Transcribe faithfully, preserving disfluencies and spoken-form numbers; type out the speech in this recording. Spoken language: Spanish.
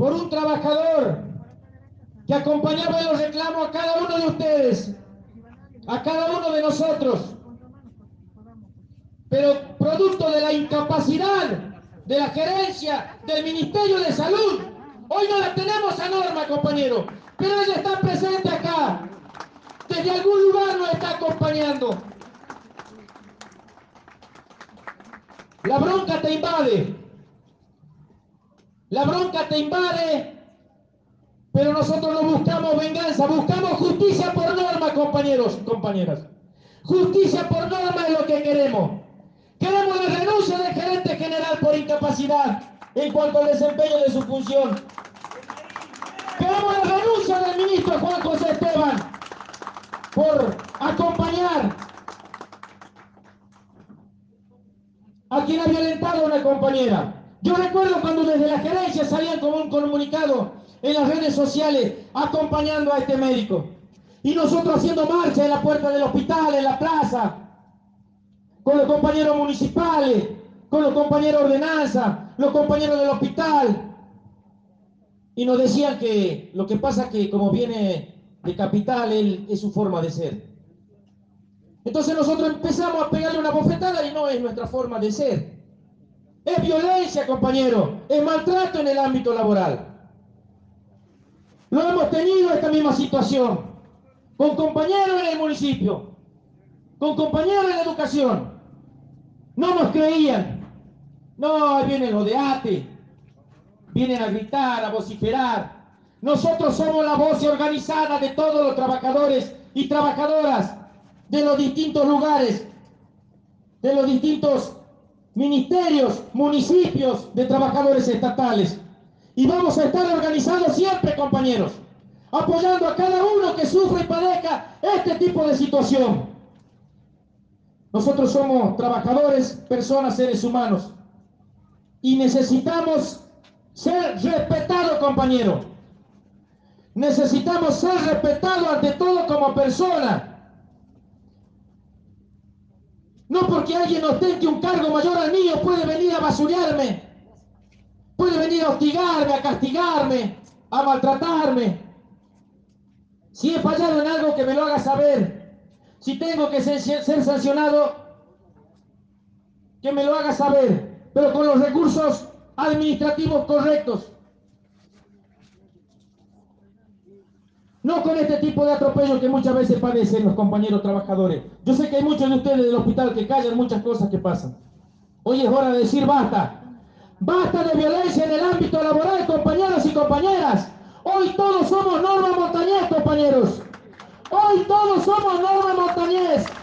por un trabajador que acompañaba en los reclamos a cada uno de ustedes, a cada uno de nosotros, pero producto de la incapacidad de la gerencia del Ministerio de Salud, hoy no la tenemos a Norma, compañero, pero ella está presente acá, desde algún lugar nos está acompañando. La bronca te invade, la bronca te invade, pero nosotros no buscamos venganza, buscamos justicia por Norma, compañeros, compañeras. Justicia por Norma es lo que queremos. Queremos la renuncia del gerente general por incapacidad en cuanto al desempeño de su función. Queremos la renuncia del ministro Juan José Esteban por acompañar a quien ha violentado a una compañera. Yo recuerdo cuando desde la gerencia salían con un comunicado en las redes sociales acompañando a este médico. Y nosotros haciendo marcha en la puerta del hospital, en la plaza, con los compañeros municipales, con los compañeros de ordenanza, los compañeros del hospital. Y nos decían que lo que pasa es que como viene de capital, él es su forma de ser. Entonces nosotros empezamos a pegarle una bofetada y no es nuestra forma de ser. Es violencia, compañero, es maltrato en el ámbito laboral. Lo hemos tenido esta misma situación, con compañeros en el municipio, con compañeros en la educación. No nos creían. No, ahí vienen los de A T E, vienen a gritar, a vociferar. Nosotros somos la voz organizada de todos los trabajadores y trabajadoras de los distintos lugares, de los distintos ministerios, municipios de trabajadores estatales. Y vamos a estar organizados siempre, compañeros, apoyando a cada uno que sufre y padezca este tipo de situación. Nosotros somos trabajadores, personas, seres humanos, y necesitamos ser respetados, compañero. Necesitamos ser respetados ante todo como persona. No porque alguien ostente un cargo mayor al mío puede venir a basurearme, puede venir a hostigarme, a castigarme, a maltratarme. Si he fallado en algo, que me lo haga saber. Si tengo que ser, ser sancionado, que me lo haga saber, pero con los recursos administrativos correctos. No con este tipo de atropello que muchas veces padecen los compañeros trabajadores. Yo sé que hay muchos de ustedes del hospital que callan muchas cosas que pasan. Hoy es hora de decir basta. Basta de violencia en el ámbito laboral, compañeros y compañeras. Hoy todos somos Norma Montañez, compañeros. Hoy todos somos Norma Montañez.